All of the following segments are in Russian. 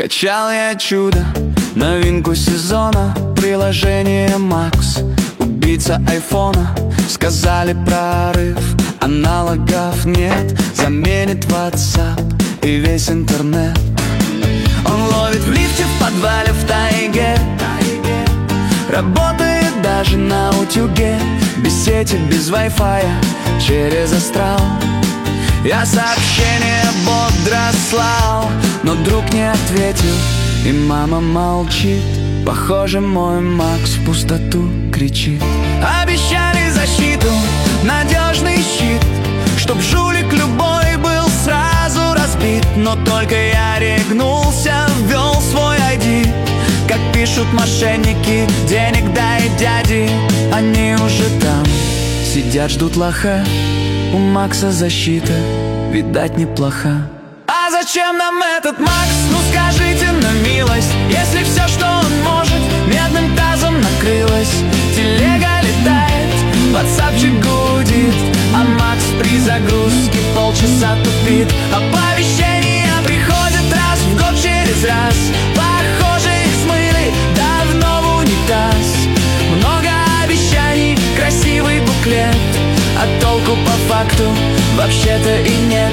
Скачал я чудо, новинку сезона, приложение Макс, убийца айфона. Сказали прорыв, аналогов нет, заменит WhatsApp и весь интернет. Он ловит в лифте, в подвале, в тайге, работает даже на утюге, без сети, без Wi-Fi, через астрал. Я сообщение бодро слал, но друг не ответил, и мама молчит. Похоже, мой Макс в пустоту кричит. Обещали защиту, надежный щит, чтоб жулик любой был сразу разбит. Но только я рехнулся, ввел свой ID. Как пишут мошенники, денег дай дяди. Они уже там сидят, ждут лоха. У Макса защита, видать, неплоха. А зачем нам этот Макс? Ну скажите на милость, если все, что он может, медным тазом накрылось. Телега летает, ватсапчик гудит, а Макс при загрузке полчаса тупит. Оповещения приходят раз в год через раз. Похоже, их смыли давно в унитаз. Много обещаний, красивый буклет, а толку по факту вообще-то и нет.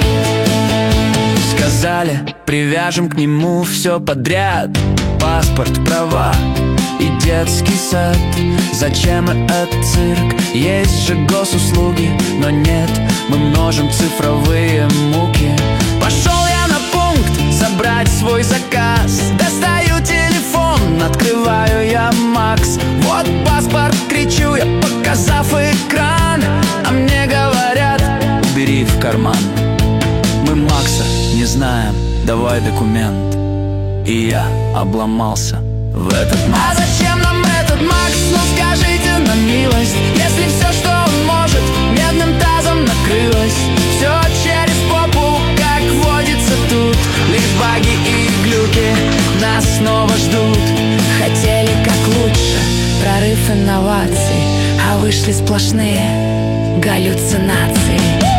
Сказали, привяжем к нему все подряд: паспорт, права и детский сад. Зачем этот цирк? Есть же госуслуги. Но нет, мы множим цифровые муки. Пошел я на пункт забрать свой заказ. Достаю телефон, открываю я Макс. Вот паспорт, кричу я, показав экран. А мне говорят, убери в карман. Мы Макса не знаем, давай документ. И я обломался в этот Макс. А зачем нам этот Макс? Ну скажите на милость, если все, что он может, медным тазом накрылось. Все через попу, как водится тут. Лишь баги и глюки нас снова ждут. Хотели как лучше, прорыв инноваций, а вышли сплошные галлюцинации.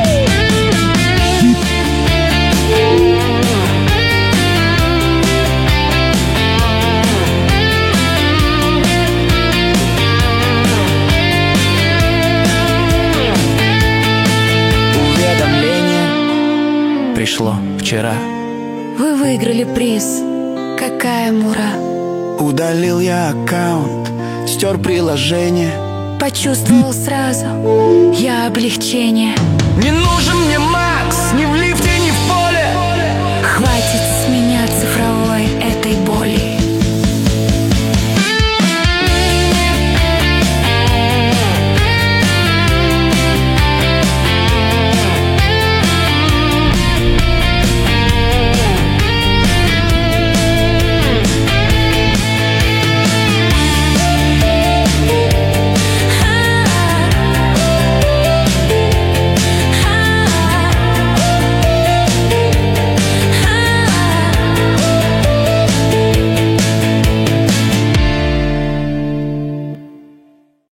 Пришло вчера. Вы выиграли приз, какая мура. Удалил я аккаунт, стер приложение. Почувствовал сразу я облегчение. Не нужен мне